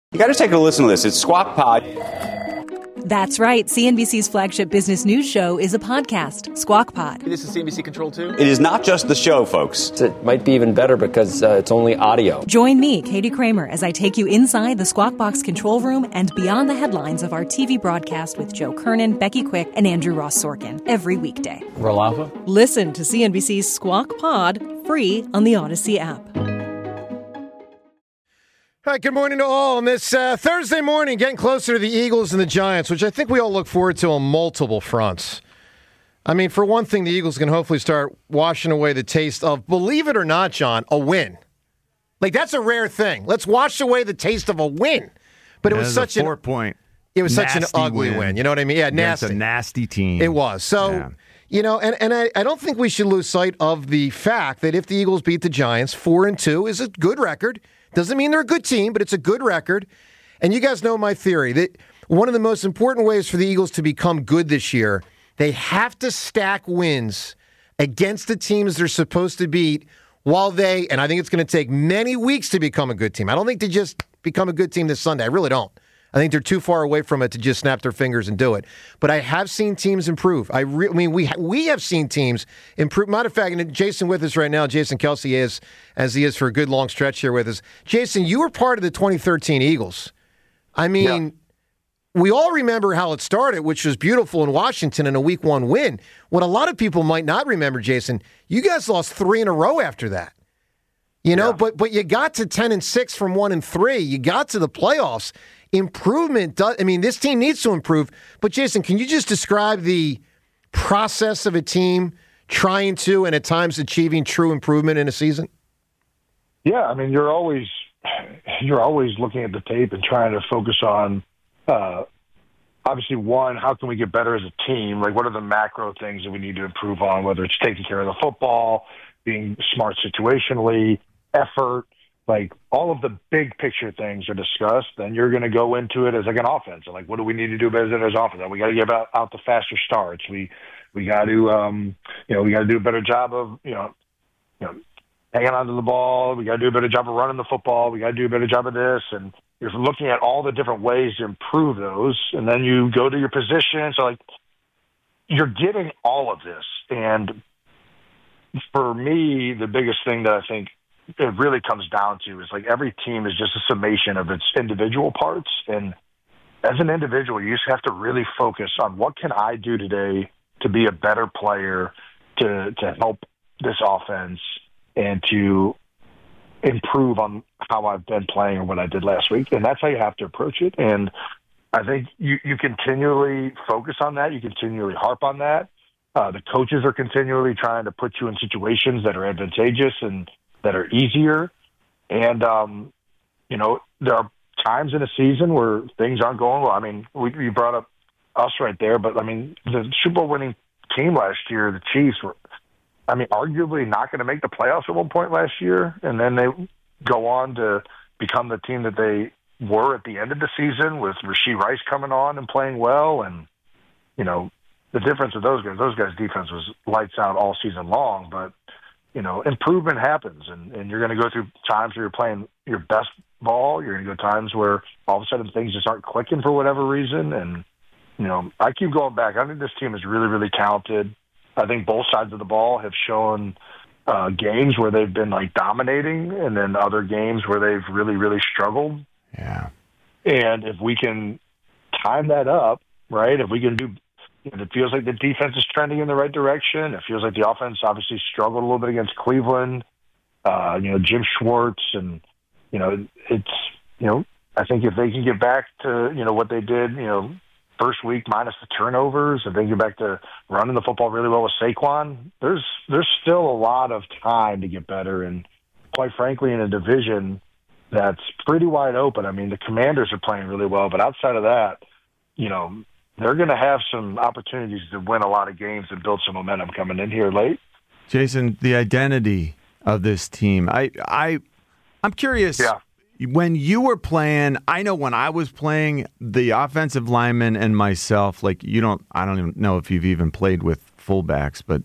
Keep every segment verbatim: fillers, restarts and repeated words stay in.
You got to take a listen to this. It's Squawk Pod. That's right. C N B C's flagship business news show is a podcast, Squawk Pod. This is C N B C Control two. It is not just the show, folks. It might be even better because uh, it's only audio. Join me, Katie Kramer, as I take you inside the Squawk Box control room and beyond the headlines of our T V broadcast with Joe Kernan, Becky Quick, and Andrew Ross Sorkin every weekday. Roll Alpha? Listen to C N B C's Squawk Pod free on the Odyssey app. All right, good morning to all. On this uh, Thursday morning, getting closer to the Eagles and the Giants, which I think we all look forward to on multiple fronts. I mean, for one thing, the Eagles can hopefully start washing away the taste of, believe it or not, John, a win. Like, that's a rare thing. Let's wash away the taste of a win. But it was such a four an point. It was such an nasty ugly win. win. You know what I mean? Yeah, nasty. It's a nasty team. It was. So, Yeah. you know, and, and I, I don't think we should lose sight of the fact that if the Eagles beat the Giants, four and two is a good record. Doesn't mean they're a good team, but it's a good record. And you guys know my theory that one of the most important ways for the Eagles to become good this year, they have to stack wins against the teams they're supposed to beat while they, and I think it's going to take many weeks to become a good team. I don't think they just become a good team this Sunday. I really don't. I think they're too far away from it to just snap their fingers and do it. But I have seen teams improve. I, re- I mean, we ha- we have seen teams improve. Matter of fact, and Jason with us right now, Jason Kelsey is, as he is for a good long stretch here with us. Jason, you were part of the twenty thirteen Eagles. I mean, yeah. We all remember how it started, which was beautiful in Washington in a week one win. What a lot of people might not remember, Jason, you guys lost three in a row after that. You know, yeah. but but you got to ten and six from one and three. You got to the playoffs. Improvement does, I mean, this team needs to improve. But, Jason, can you just describe the process of a team trying to and at times achieving true improvement in a season? Yeah, I mean, you're always you're always looking at the tape and trying to focus on, uh, obviously, one, how can we get better as a team? Like, what are the macro things that we need to improve on, whether it's taking care of the football, being smart situationally, effort. Like, all of the big picture things are discussed, then you're going to go into it as like an offense. Like, what do we need to do better than as offense? We got to get out, out the faster starts. We we got to um, you know we got to do a better job of you know you know hanging onto the ball. We got to do a better job of running the football. We got to do a better job of this. And you're looking at all the different ways to improve those, and then you go to your position. So like you're getting all of this. And for me, the biggest thing that I think it really comes down to is like every team is just a summation of its individual parts. And as an individual, you just have to really focus on what can I do today to be a better player, to, to help this offense and to improve on how I've been playing or what I did last week. And that's how you have to approach it. And I think you, you continually focus on that. You continually harp on that. Uh, the coaches are continually trying to put you in situations that are advantageous and that are easier. And, um, you know, there are times in a season where things aren't going well. I mean, we, we brought up us right there, but, I mean, the Super Bowl winning team last year, the Chiefs, were, I mean, arguably not going to make the playoffs at one point last year, and then they go on to become the team that they were at the end of the season with Rashee Rice coming on and playing well. And, you know, the difference with those guys, those guys' defense was lights out all season long, but, you know, improvement happens, and, and you're going to go through times where you're playing your best ball. You're going to go times where all of a sudden things just aren't clicking for whatever reason. And, you know, I keep going back. I think this team is really, really talented. I think both sides of the ball have shown uh, games where they've been, like, dominating, and then other games where they've really, really struggled. Yeah. And if we can time that up, right, if we can do – it feels like the defense is trending in the right direction. It feels like the offense obviously struggled a little bit against Cleveland. Uh, you know, Jim Schwartz, and, you know, it's, you know, I think if they can get back to, you know, what they did, you know, first week minus the turnovers, if they can get back to running the football really well with Saquon, there's there's still a lot of time to get better. And quite frankly, in a division that's pretty wide open, I mean, the Commanders are playing really well, but outside of that, you know, they're going to have some opportunities to win a lot of games and build some momentum coming in here late. Jason, the identity of this team. I, I, I'm curious. Yeah. When you were playing, I know when I was playing, the offensive lineman and myself, like you don't, I don't even know if you've even played with fullbacks, but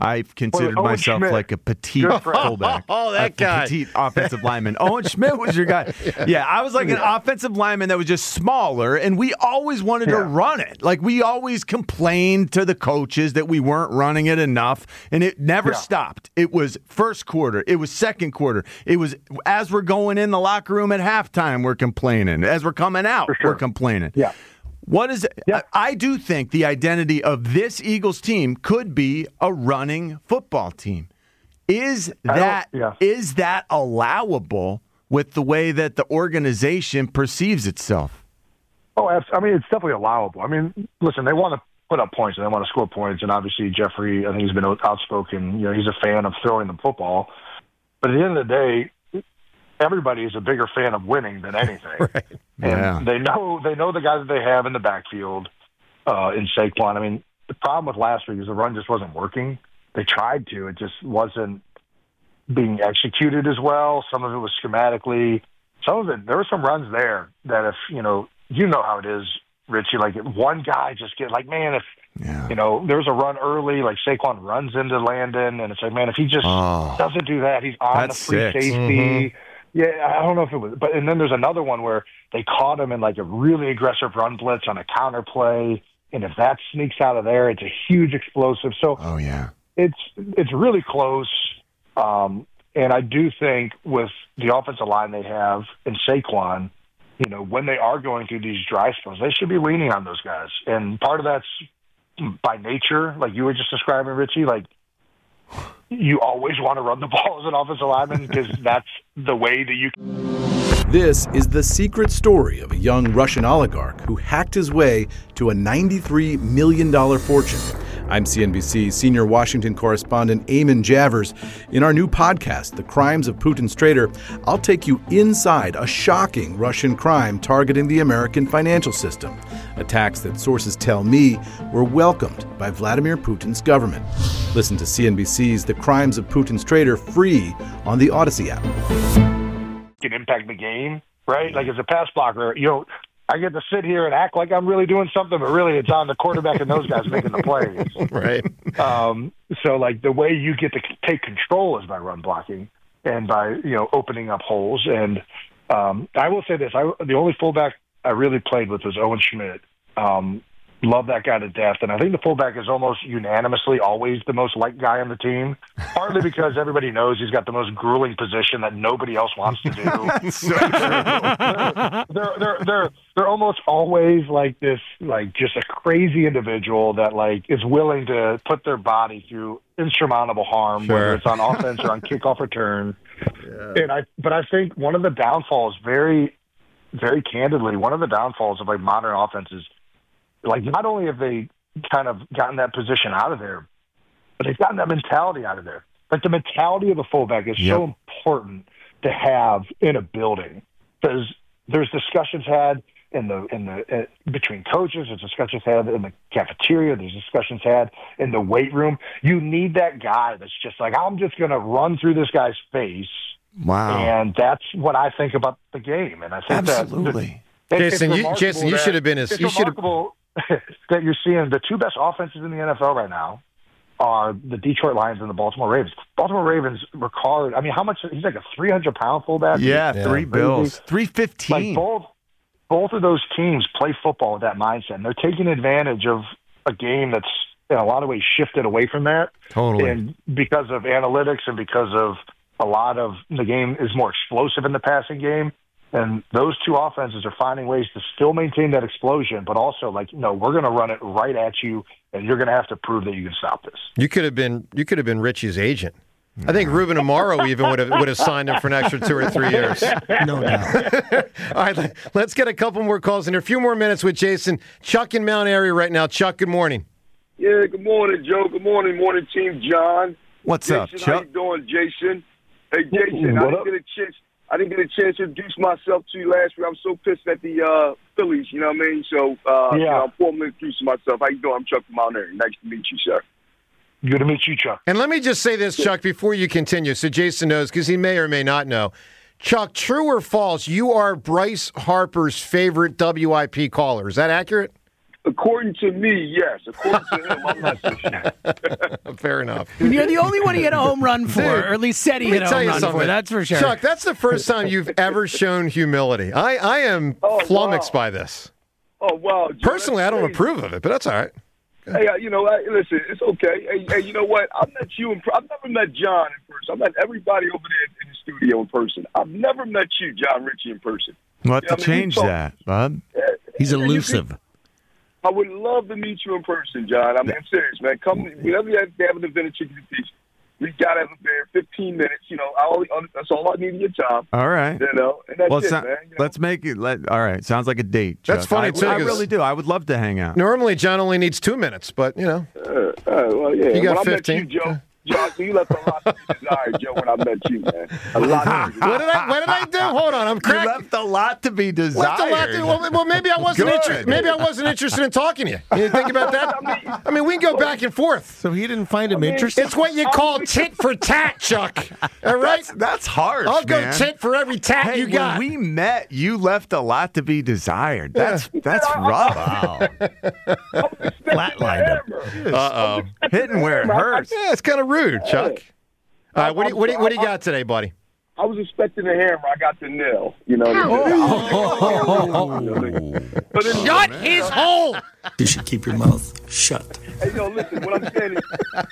I've considered Owen myself Schmidt. like a petite Good friend. fullback. Oh, that a guy. petite offensive lineman. Owen Schmidt was your guy. yeah. yeah, I was like an offensive lineman that was just smaller, and we always wanted Yeah. to run it. Like, we always complained to the coaches that we weren't running it enough, and it never Yeah. stopped. It was first quarter. It was second quarter. It was as we're going in the locker room at halftime, we're complaining. As we're coming out, sure. we're complaining. Yeah. What is it? Yeah. I, I do think the identity of this Eagles team could be a running football team. Is I don't- that yeah. is that allowable with the way that the organization perceives itself? Oh, abs- I mean, it's definitely allowable. I mean, listen, they want to put up points and they want to score points, and obviously Jeffrey, I think he's been outspoken. You know, he's a fan of throwing the football, but at the end of the day, everybody is a bigger fan of winning than anything. Right. And Yeah. they know they know the guys that they have in the backfield uh, in Saquon. I mean, the problem with last week is the run just wasn't working. They tried to, it just wasn't being executed as well. Some of it was schematically. Some of it, there were some runs there that if you know, you know how it is, Richie. Like one guy just get like, man, if Yeah. you know, there's a run early, like Saquon runs into Landon, and it's like, man, if he just Oh. doesn't do that, he's on That's the free sick. safety. Yeah, I don't know if it was, but and then there's another one where they caught him in like a really aggressive run blitz on a counter play, and if that sneaks out of there, it's a huge explosive. So Oh yeah. it's it's really close, um, and I do think with the offensive line they have in Saquon, you know, when they are going through these dry spells, they should be leaning on those guys, and part of that's by nature, like you were just describing, Richie, like. You always want to run the ball as an offensive lineman because that's the way that you This is the secret story of a young Russian oligarch who hacked his way to a ninety-three million dollars fortune. I'm C N B C senior Washington correspondent Eamon Javers. In our new podcast, The Crimes of Putin's Traitor, I'll take you inside a shocking Russian crime targeting the American financial system. Attacks that sources tell me were welcomed by Vladimir Putin's government. Listen to C N B C's The Crimes of Putin's Traitor free on the Odyssey app. can impact the game, right? Like as a pass blocker, you know, I get to sit here and act like I'm really doing something, but really it's on the quarterback and those guys making the plays. Right. Um, so, like, the way you get to take control is by run blocking and by, you know, opening up holes. And um, I will say this. I, the only fullback I really played with was Owen Schmidt. Um, love that guy to death. And I think the fullback is almost unanimously always the most liked guy on the team, partly because everybody knows he's got the most grueling position that nobody else wants to do. they're, they're, they're, they're, they're almost always like this, like just a crazy individual that like is willing to put their body through insurmountable harm, Sure. whether it's on offense or on kickoff return. Yeah. And I, but I think one of the downfalls, very, very candidly, one of the downfalls of like modern offenses, like not only have they kind of gotten that position out of there, but they've gotten that mentality out of there. Like the mentality of the fullback is Yep. so important to have in a building because there's discussions had in the in the uh, between coaches, there's discussions had in the cafeteria, there's discussions had in the weight room. You need that guy that's just like, I'm just going to run through this guy's face. Wow. And that's what I think about the game. And I think Absolutely. that it, Jason, it's you- remarkable Jason, you that- should have been as- It's you should have- remarkable that you're seeing the two best offenses in the N F L right now are the Detroit Lions and the Baltimore Ravens. Baltimore Ravens, Ricard, I mean, how much? He's like a three hundred pound fullback. Yeah, Yeah. three bills. three Like fifteen. both, both of those teams play football with that mindset, and they're taking advantage of a game that's in a lot of ways shifted away from that. Totally. And because of analytics and because of a lot of the game is more explosive in the passing game. And those two offenses are finding ways to still maintain that explosion, but also like, no, we're going to run it right at you, and you're going to have to prove that you can stop this. You could have been you could have been Richie's agent. I think Ruben Amaro even would have would have signed him for an extra two or three years. No doubt. All right, let- let's get a couple more calls in here. A few more minutes with Jason. Chuck in Mount Airy right now. Chuck, good morning. Yeah, good morning, Joe. Good morning, morning team, John. What's Jason, up, how Chuck? you doing, Jason? Hey, Jason, I What didn't up? get a chance. I didn't get a chance to introduce myself to you last week. I was so pissed at the uh, Phillies. You know what I mean? So, uh, Yeah. you know, I'm formally introducing myself. How you doing? I'm Chuck from Mount Airy. Nice to meet you, sir. Good to meet you, Chuck. And let me just say this, Chuck, before you continue, so Jason knows, because he may or may not know. Chuck, true or false, you are Bryce Harper's favorite W I P caller. Is that accurate? According to me, yes. According to him, I'm not so sure. Fair enough. You're the only one he hit a home run for, Dude, or at least said he let me hit a tell home you run something. for. That's for sure. Chuck, that's the first time you've ever shown humility. I, I am Oh, flummoxed wow. by this. Oh, wow. Joe, Personally, I that's don't crazy. approve of it, but that's all right. Hey, uh, you know, hey, listen, it's okay. Hey, hey, you know what? I've met you in per- I've never met John in person. I've met everybody over there in the studio in person. I've never met you, John Ritchie, in person. We'll have You know to what I mean? change So- that, bud. He's And you elusive. can- I would love to meet you in person, John. I mean, I'm serious, man. Come whenever you have, have an event at Chicken and Peach, we got to have a beer, fifteen minutes. You know, I only, that's all I need in your time. All right. You know, and that's Well, it, so- man. You know? let's make it. Let, all right. Sounds like a date. That's Chuck. funny, I, too, I 'cause- really do. I would love to hang out. Normally, John only needs two minutes, but, you know. Uh, uh, well, yeah. You got when fifteen? I met you, Joe, John, you left a lot to be desired, Joe, when I met you, man. A lot to be What desired. did I, what did I do? Hold on. I'm You cracking. left a lot to be What's a lot desired. to- well, well, maybe I wasn't Good. interested. Maybe I wasn't interested in talking to you. You think about that? I mean, we can go back and forth. So he didn't find him interesting? It's what you call tit for tat, Chuck. All right? That's, that's harsh, I'll go man. tit for every tat Hey, you got. when we met, you left a lot to be desired. That's that's rough. Wow. Flatlined him. Uh-oh. Hitting where it hurts. Yeah, it's kind of rude, Chuck. All right, what do you, what do you, what do you got today, buddy? I was expecting a hammer. I got the nail. You know. But anyway, Shut his hole! You should keep your mouth shut. Hey, yo, listen. What I'm saying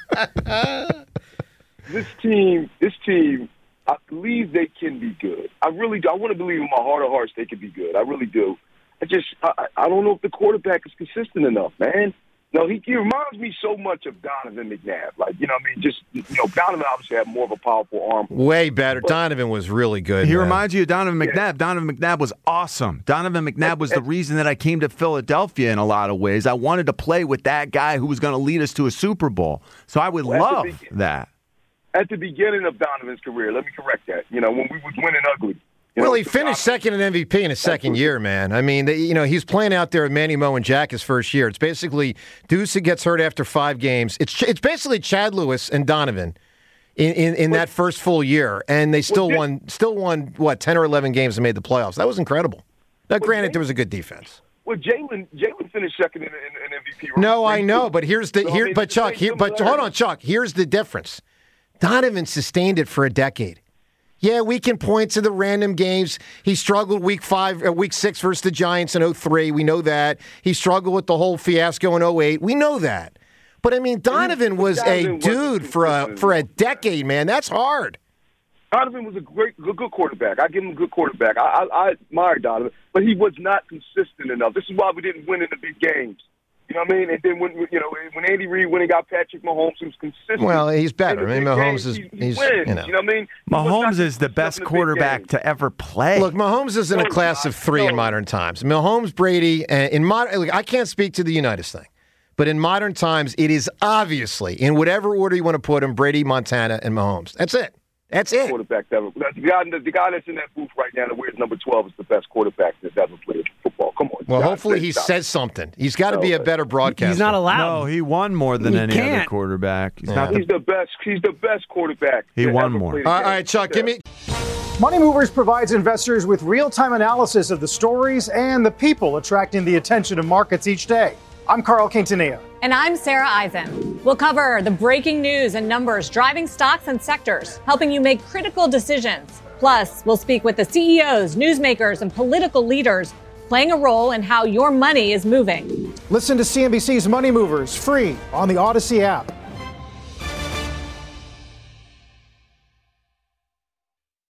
is, this team, this team, I believe they can be good. I really do. I want to believe in my heart of hearts they can be good. I really do. I just, I, I don't know if the quarterback is consistent enough, man. No, he, he reminds me so much of Donovan McNabb. Like, you know what I mean? Just, you know, Donovan obviously had more of a powerful arm. Way better. Donovan was really good. He man. reminds you of Donovan McNabb. Donovan McNabb was awesome. Donovan McNabb was the reason that I came to Philadelphia in a lot of ways. I wanted to play with that guy who was going to lead us to a Super Bowl. So I would Well, love that's the big- that. At the beginning of Donovan's career, let me correct that. You know, when we was winning ugly. You Well, know, he finished second in M V P in his second Absolutely. year, man. I mean, they, you know, he's playing out there with Manny Moe and Jack his first year. It's basically Deuce who gets hurt after five games. It's it's basically Chad Lewis and Donovan in, in, in that first full year, and they still Well, won still won what ten or eleven games and made the playoffs. That was incredible. Now, granted, there was a good defense. Well, Jalen Jalen finished second in, in, in M V P. No, I race, know, too. but here's the So, I here. mean, But it's the Chuck, same here, but hold similarity. on, Chuck. Here's the difference. Donovan sustained it for a decade. Yeah, we can point to the random games. He struggled week five, uh, week six versus the Giants in oh three. We know that. He struggled with the whole fiasco in oh eight. We know that. But I mean, Donovan was a Donovan wasn't dude for a consistent for a enough. decade, man. That's hard. Donovan was a great, good, good quarterback. I give him a good quarterback. I, I, I admire Donovan, but he was not consistent enough. This is why we didn't win in the big games. You know what I mean? And then when you know when Andy Reid when he got Patrick Mahomes, he was consistent. Well, he's better. In the I mean, big Mahomes games, is- he, he he's, wins. you know. You know what I mean? He was not Mahomes is the consistent best in the big quarterback games. to ever play. Look, Mahomes is in a No, class of three in no. modern times. Mahomes, Brady, and in modern. Look, I can't speak to the Unitas thing, but in modern times, it is obviously in whatever order you want to put them: Brady, Montana, and Mahomes. That's it. That's it. quarterback ever. The guy, the guy that's in that booth right now that wears number twelve is the best quarterback that's ever played football. Come on. Well, John, hopefully say he stop. says something. He's got to No, be a but- better broadcaster. He's not allowed. no, he won more than He any other can't. quarterback. He's Yeah. not the He's the best. He's the best quarterback. He that won ever more. played All a right, all game. right, Chuck, give me. Money Movers provides investors with real-time analysis of the stories and the people attracting the attention of markets each day. I'm Carl Quintanilla. And I'm Sarah Eisen. We'll cover the breaking news and numbers driving stocks and sectors, helping you make critical decisions. Plus, we'll speak with the C E Os, newsmakers, and political leaders playing a role in how your money is moving. Listen to C N B C's Money Movers free on the Odyssey app.